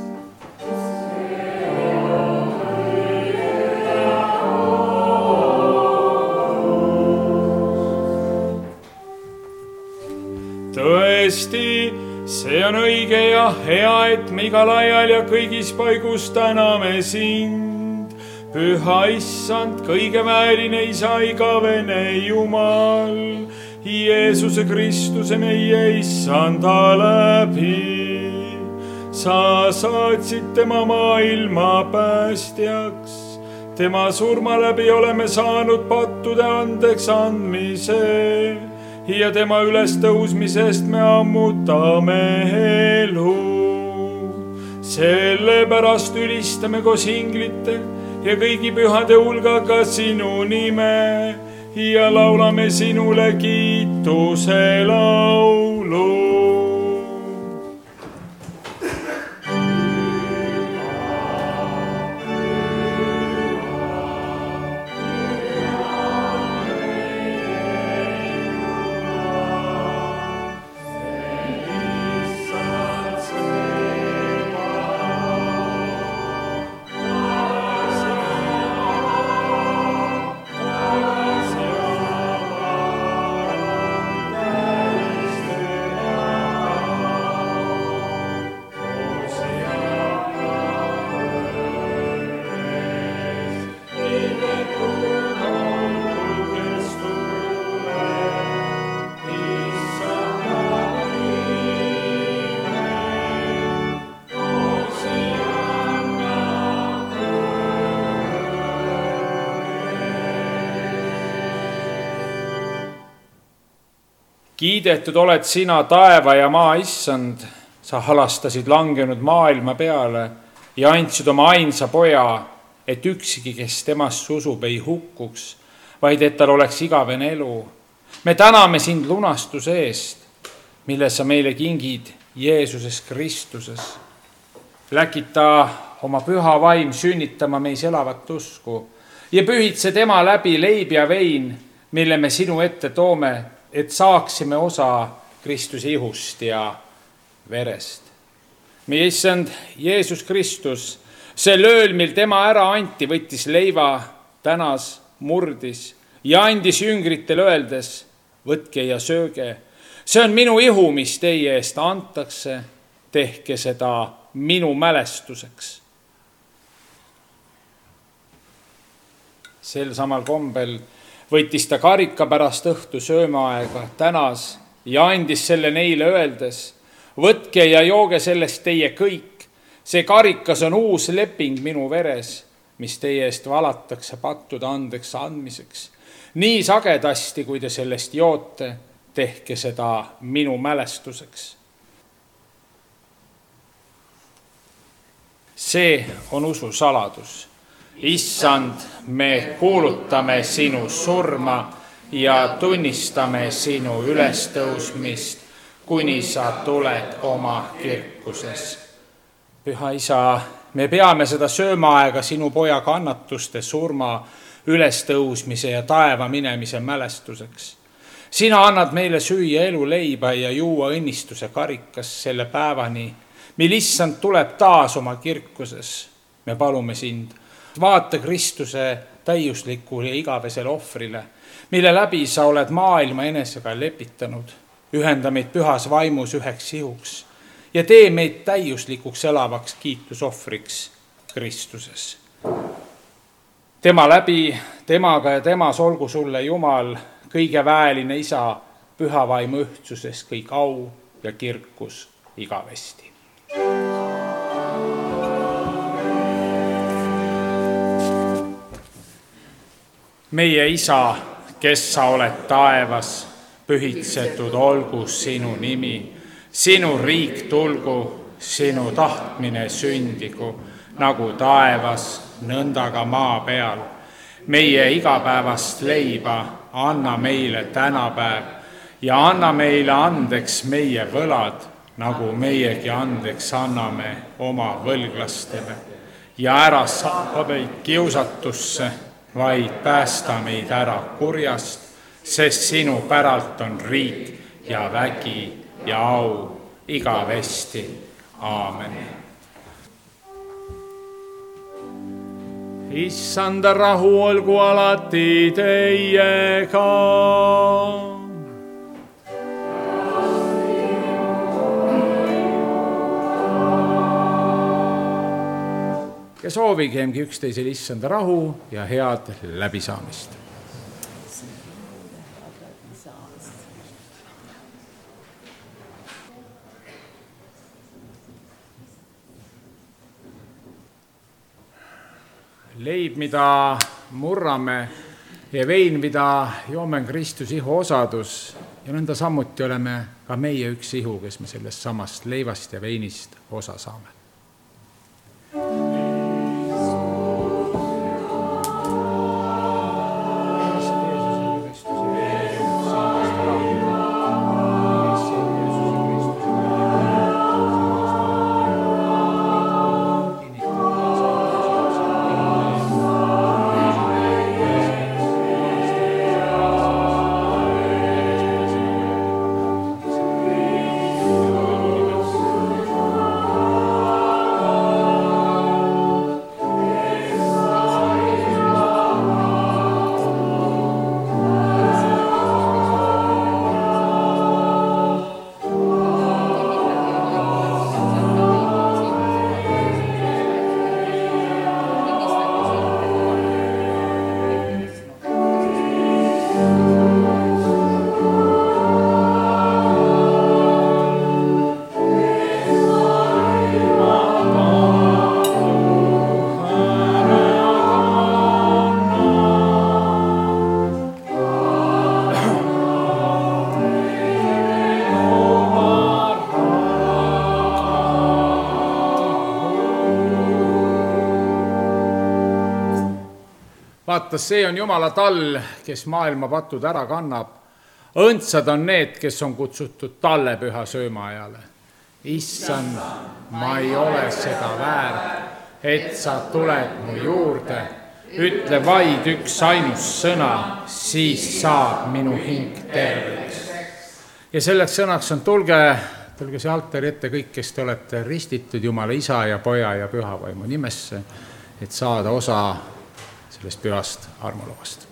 Tõesti, see on õige ja hea, et me igal ajal ja kõigis paigus täname sind. Püha issand, kõigevääriline isa, igavene Jumal, Jeesuse Kristuse meie issanda läbi. Sa saatsid tema maailma päästjaks. Tema surma läbi oleme saanud pattude andeks andmise ja tema ülestõusmisest me ammutame elu. Sellepärast ülistame koos inglite ja kõigi pühade hulgaga sinu nime ja laulame sinule kiituse laulu. Kiidetud oled sina, taeva ja maa issand, sa halastasid langenud maailma peale ja andsid oma ainsa poja, et üksigi, kes temast usub, ei hukkuks, vaid et tal oleks igavene elu. Me täname sind lunastuse eest, mille sa meile kingid Jeesuses Kristuses. Läkita oma püha vaim sünnitama meis elavat usku ja pühitse tema läbi leib ja vein, mille me sinu ette toome, et saaksime osa Kristuse ihust ja verest. Meie issand Jeesus Kristus, sel ööl, mil tema ära anti, võttis leiva, tänas, murdis ja andis jüngritele öeldes, võtke ja sööge. See on minu ihu, mis teie eest antakse, tehke seda minu mälestuseks. Sel samal kombel võttis ta karika pärast õhtu söömaaega, tänas ja andis selle neile öeldes, võtke ja jooge sellest teie kõik. See karikas on uus leping minu veres, mis teie eest valatakse pattude andeks andmiseks. Nii sagedasti, kui te sellest joote, tehke seda minu mälestuseks. See on usu saladus. Issand, me kuulutame sinu surma ja tunnistame sinu ülestõusmist, kuni sa tuled oma kirkuses. Püha isa, me peame seda söömaaega sinu poja kannatuste, surma, ülestõusmise ja taeva minemise mälestuseks. Sina annad meile süüa elu leiba ja juua õnnistuse karikas selle päevani, mil issand tuleb taas oma kirkuses. Me palume sind, vaata Kristuse täiuslikule ja igavesele ohvrile, mille läbi sa oled maailma enesega lepitanud. Ühenda meid pühas vaimus üheks ihuks ja tee meid täiuslikuks elavaks kiitusohvriks Kristuses. Tema läbi, temaga ja temas olgu sulle Jumal, kõige väeline isa, püha vaimu ühtsuses kõik au ja kirkus igavesti. Meie isa, kes sa oled taevas, pühitsetud olgu sinu nimi, sinu riik tulgu, sinu tahtmine sündigu, nagu taevas, nõnda ka maa peal. Meie igapäevast leiba anna meile tänapäev ja anna meile andeks meie võlad, nagu meiegi andeks anname oma võlglastele. Ja ära saada meid kiusatusse, vaid päästa meid ära kurjast, sest sinu päralt on riik ja vägi ja au igavesti. Aamen. Issanda rahu olgu alati teiega. Ja soovigemgi üksteisele issanda rahu ja head läbisaamist. Leib, mida murrame ja vein, mida joome on Kristuse ihu osadus ja nõnda samuti oleme ka meie üks ihu, kes me sellest samast leivast ja veinist osa saame. Vaata, see on Jumala tall, kes maailma patud ära kannab. Õndsad on need, kes on kutsutud talle püha söömaajale. Issand, ma ei ole seda väärt, et sa tuled mu juurde. Ütle vaid üks ainus sõna, siis saab minu hing terveks. Ja selleks sõnaks on tulge, tulge see altari ette kõik, kes te olete ristitud Jumala Isa ja Poja ja Pühavaimu nimesse, et saada osa sellest pühast armuloast.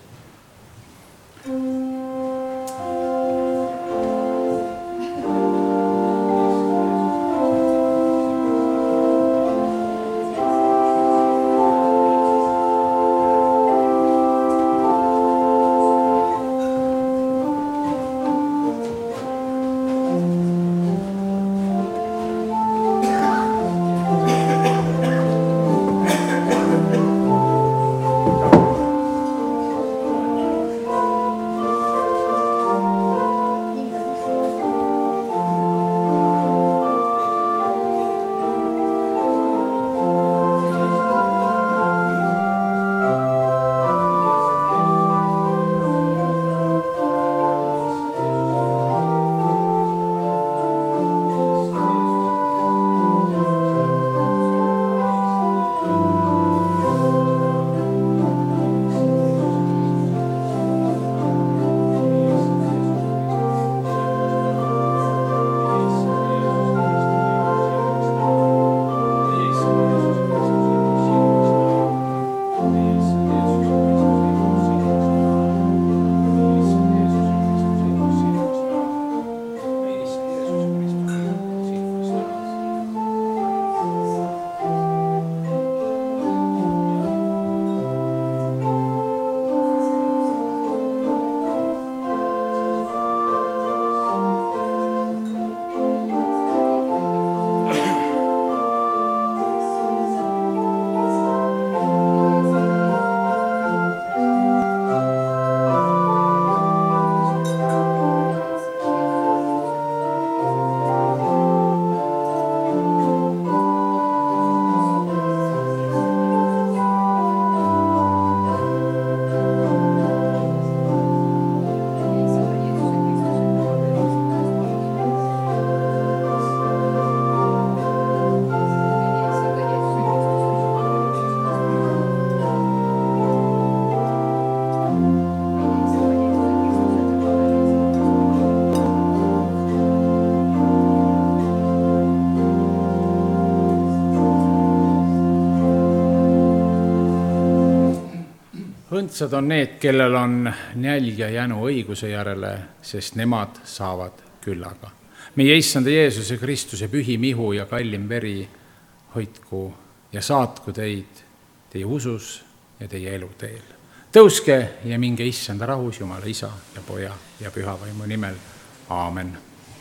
Õndsad on need, kellel on nälg ja jänu õiguse järele, sest nemad saavad küllaga. Meie Issanda Jeesuse Kristuse pühim ihu ja kallim veri hoidku ja saatku teid teie usus ja teie eluteel. Tõuske ja minge Issanda rahus Jumala Isa ja Poja ja Püha Vaimu nimel. Aamen.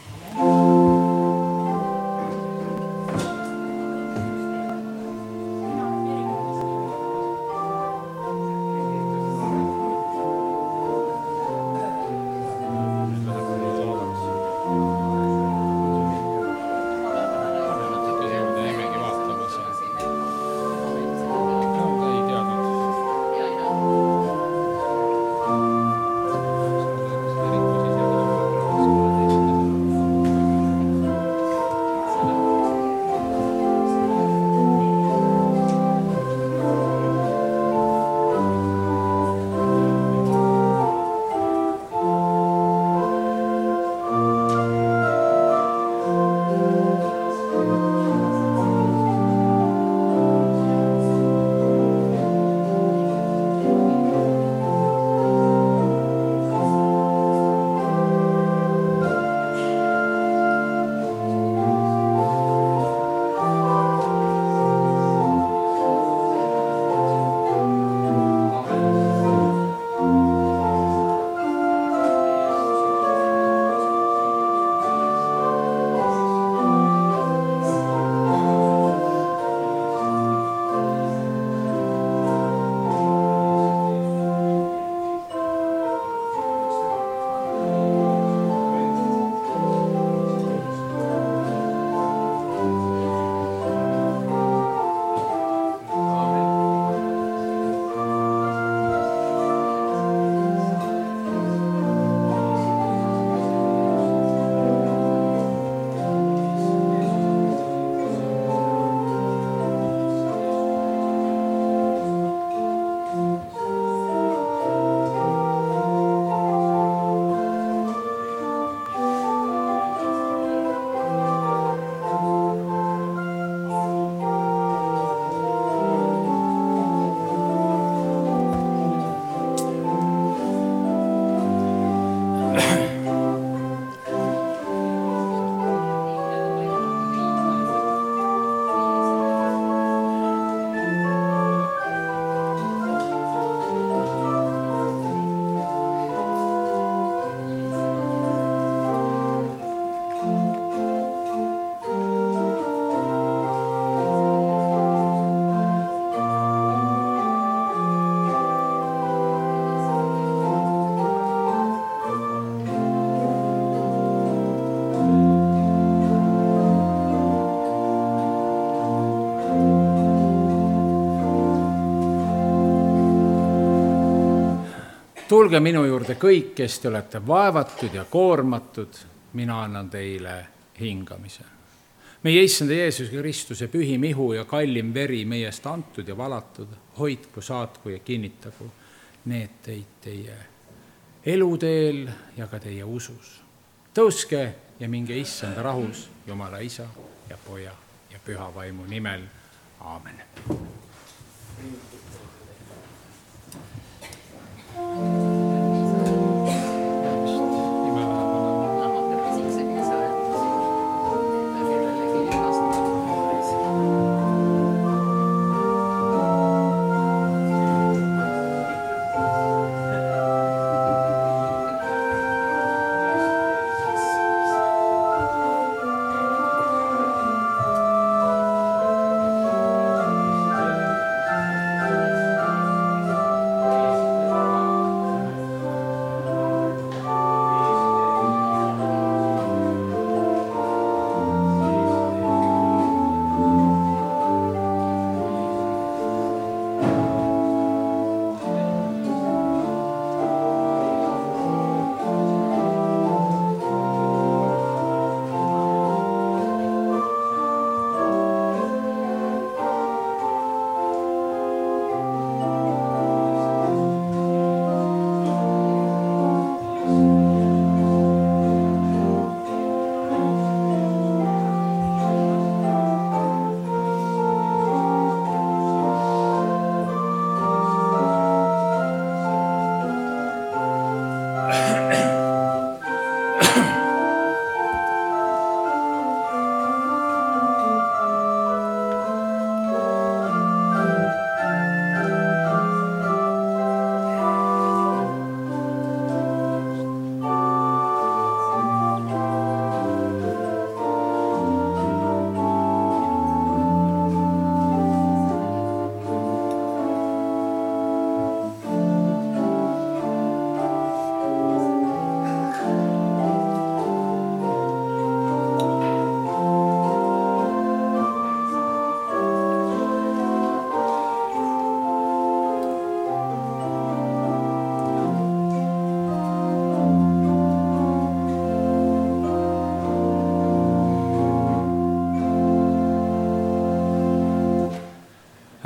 Tulge minu juurde kõik, kes te olete vaevatud ja koormatud, mina annan teile hingamise. Meie Issanda Jeesuse Kristuse pühim ihu ja kallim veri meiest antud ja valatud, hoidku, saatku ja kinnitagu need teid teie eluteel ja ka teie usus. Tõuske ja minge Issanda rahus Jumala Isa ja Poja ja Püha Vaimu nimel. Aamen. Thank you.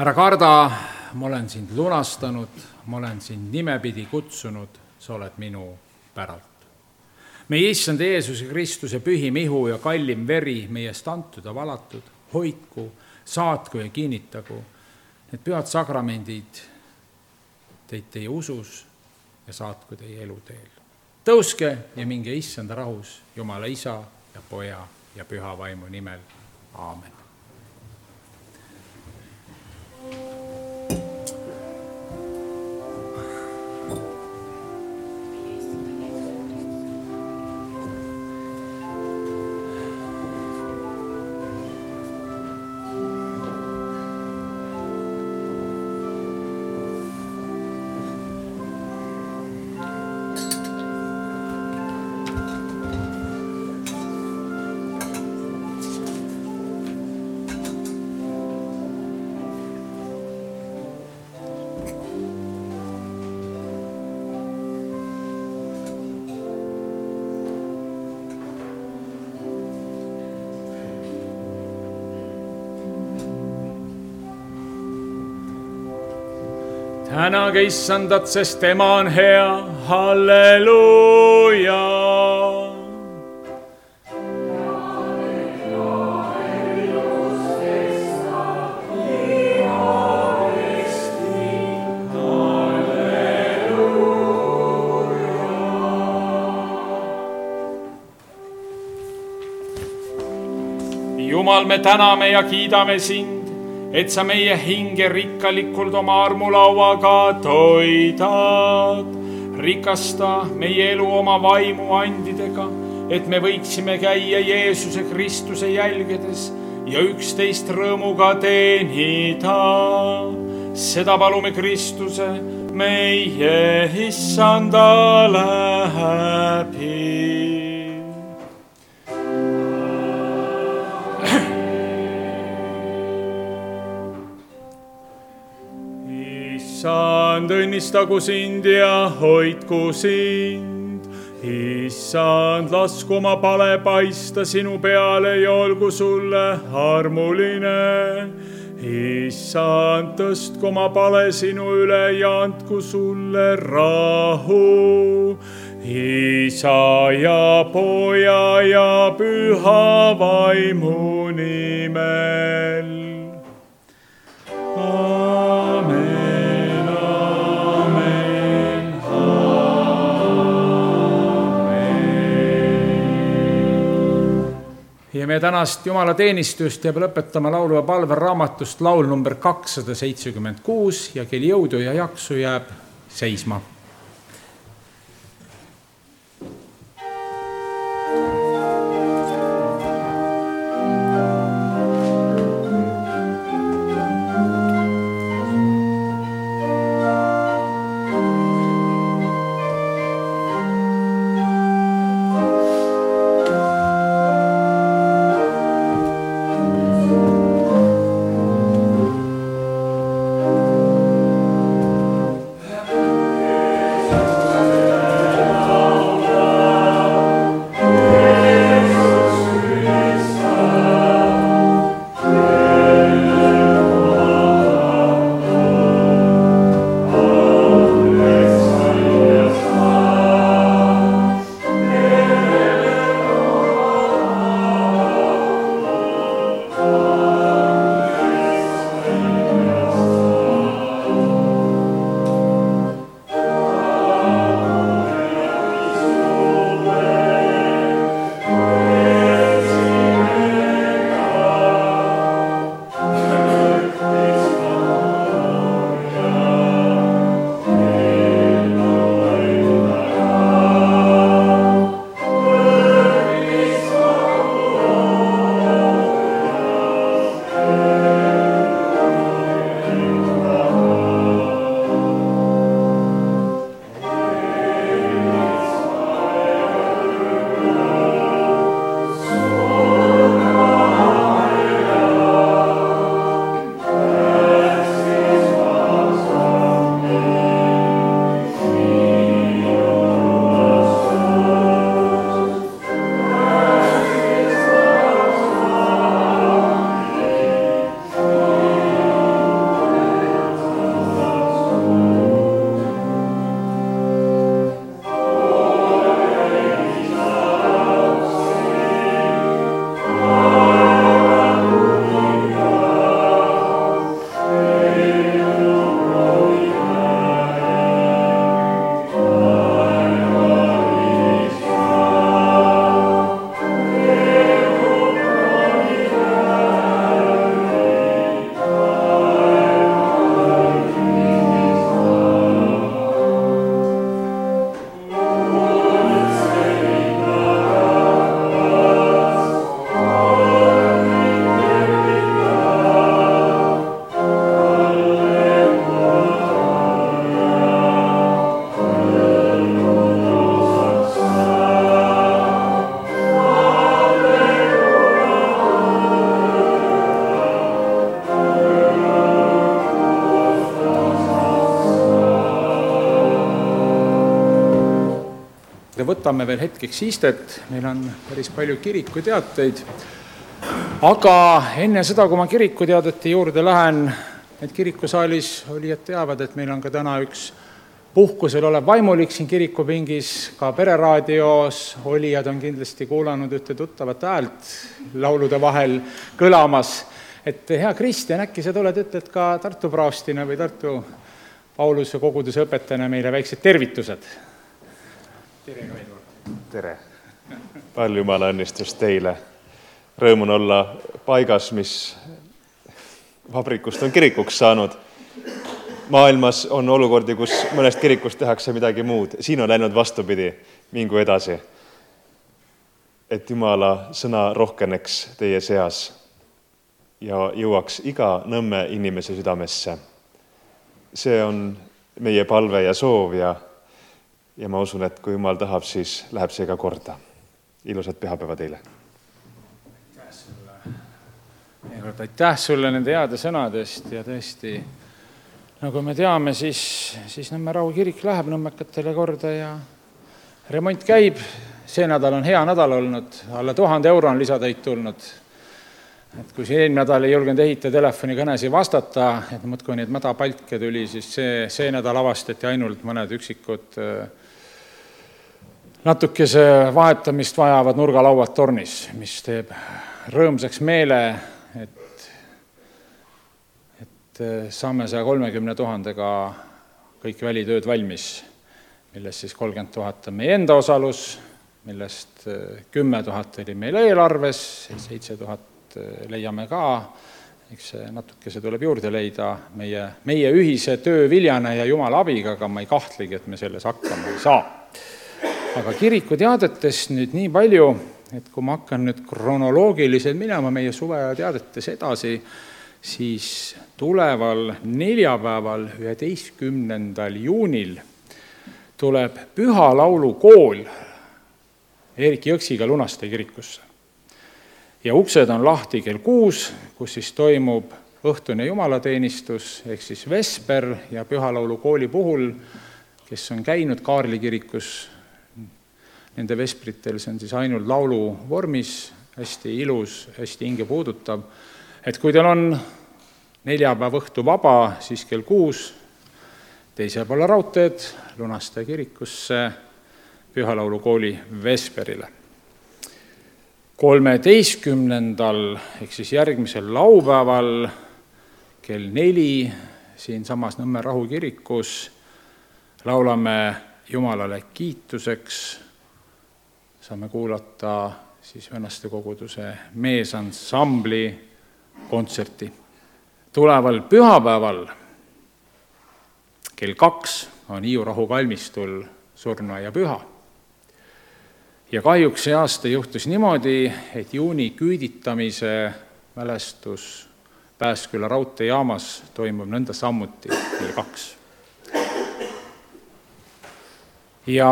ära karda, ma olen sind lunastanud, ma olen sind nimepidi kutsunud, sa oled minu päralt. Meie issand Jeesuse Kristuse pühim ihu ja kallim veri meie eest antud ja valatud, hoidku, saatku ja kinnitagu. Need pühad sakramendid teid teie usus ja saatku teie eluteel. Tõuske ja minge issanda rahus Jumala Isa ja Poja ja Püha Vaimu nimel. Aamen. Tänage issandat, sest tema on hea, halleluuja. Jumal, me täname ja kiidame sind, et sa meie hinge rikkalikult oma armulauaga toidad. Rikasta meie elu oma vaimu andidega, et me võiksime käia Jeesuse Kristuse jälgedes ja üksteist rõõmuga teenida. Seda palume Kristuse meie issanda läbi. Issand, õnnistagu sind ja hoidku sind. Issand, lasku oma pale paista sinu peale ja olgu sulle armuline. Issand, tõstku oma pale sinu üle ja andku sulle rahu. Isa ja Poja ja Püha Vaimu nimel. Aamen. Ja me tänast Jumala teenistust jääb lõpetama laulu ja palve raamatust laul number kakssada seitsekümmend kuus ja kel jõudu ja jaksu jääb seisma. Yeah. võtame veel hetkeks istet, meil on päris palju kirikuteateid, aga enne seda, kui ma kirikuteadete juurde lähen, et kirikusaalis olijad teavad, et meil on ka täna üks puhkusel olev vaimulik siin kirikupingis, ka Pereraadios olijad on kindlasti kuulanud ühte tuttavat häält laulude vahel kõlamas. Et hea Kristjan, äkki sa tuled, ütled ka Tartu praostina või Tartu Pauluse koguduse õpetajana meile väiksed tervitused. Tere ka veel kord. Tere. Palju jumala õnnistust teile. Rõõm on olla paigas, mis vabrikust on kirikuks saanud. Maailmas on olukordi, kus mõnest kirikust tehakse midagi muud. Siin on läinud vastupidi, mingu edasi. Et jumala sõna rohkeneks teie seas ja jõuaks iga nõmme inimese südamesse. See on meie palve ja soov ja, ja ma usun, et kui jumal tahab, siis läheb see ka korda. Ilusat pühapäeva teile. Aitäh sulle, aitäh sulle nende heade sõnadest ja tõesti, nagu me teame, siis, siis Nõmme Rahu kirik läheb nõmmekatele korda ja remont käib. See nädal on hea nädal olnud, alla tuhande euro on lisatäit tulnud. Et kui see eelmine nädal ei julgenud ehita telefonikõnesi vastata, et muudkui neid mädapalke tuli, siis see, see nädal avastati ainult mõned üksikud natukese vahetamist vajavad nurgalauad tornis, mis teeb rõõmsaks meele, et saame saja kolmekümne tuhandega kõik välitööd valmis, millest siis kolmkümmend tuhat on meie enda osalus, millest kümme tuhat oli meil eelarves, seitse tuhat leiame ka, eks see natukese tuleb juurde leida meie, meie ühise töö viljana ja jumala abiga, aga ma ei kahtlegi, et me selles hakkama ei saa. Aga kirikuteadetest nüüd nii palju, et kui ma hakkan nüüd kronoloogiliselt minema meie suveteadetes edasi, siis tuleval neljapäeval, üheteistkümnendal juunil tuleb Püha Laulu kool Eerik Jõksiga Lunaste kirikusse. Ja uksed on lahti kell kuus, kus siis toimub õhtune jumalateenistus, ehk siis vesper ja Püha Laulu kooli puhul, kes on käinud Kaarli kirikus, nende vespritel, see on siis ainult laulu vormis, hästi ilus, hästi hinge puudutav. Et kui teil on neljapäev õhtu vaba, siis kell kuus teisel poole raudteed Lunaste kirikusse Püha Laulu kooli vesperile. kolmeteistkümnendal ehk siis järgmisel laupäeval kell neli siin samas Nõmme Rahu kirikus laulame Jumalale kiituseks. Saame kuulata siis Vennaste koguduse meesansambli kontserti. Tuleval pühapäeval kell kaks on Hiiu Rahu kalmistul surnuaia püha. Ja kahjuks see aasta juhtus niimoodi, et juuni küüditamise mälestus Pääsküla raudteejaamas toimub nõnda sammuti kell kaks. Ja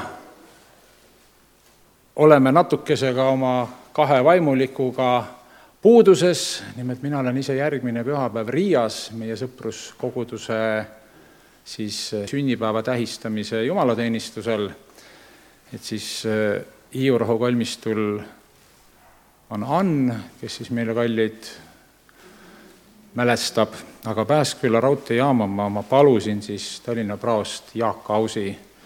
oleme natukesega oma kahe vaimulikuga puuduses, nimelt mina olen ise järgmine pühapäev Riias, meie sõpruskoguduse siis sünnipäeva tähistamise jumalateenistusel. Et siis Hiiu Rahu kalmistul on Ann, kes siis meile kallid mälestab, aga Pääsküla raudteejaama ma, ma palusin siis Tallinna praost Jaak Ausi,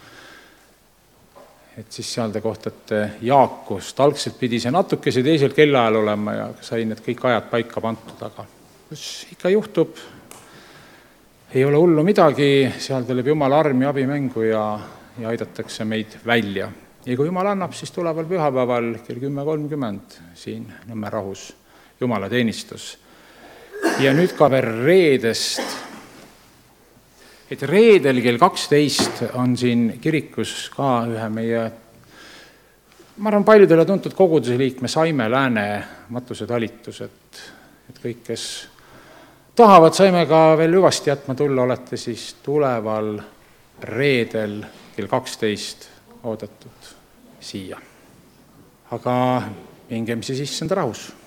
et siis seal te kohtate Jaakust. Algselt pidi see natukese teisel kellaajal olema ja sain need kõik ajad paika pantud, aga kus ikka juhtub, ei ole hullu midagi, seal tuleb Jumala arm ja abimängu ja ja aidatakse meid välja. Ja kui Jumal annab, siis tuleval pühapäeval kell kümme kolmkümmend siin Nõmme Rahus jumalateenistus. Ja nüüd ka veel reedest. Et reedel kell kaksteist on siin kirikus ka ühe meie, ma arvan, paljudele tuntud koguduse liikme Saime Lääne matuse talitus, et, et kõik, kes tahavad Saime ka veel hüvasti jätma tulla, olete siis tuleval reedel kell kaksteist oodatud siia. Aga mingem siis issand rahus.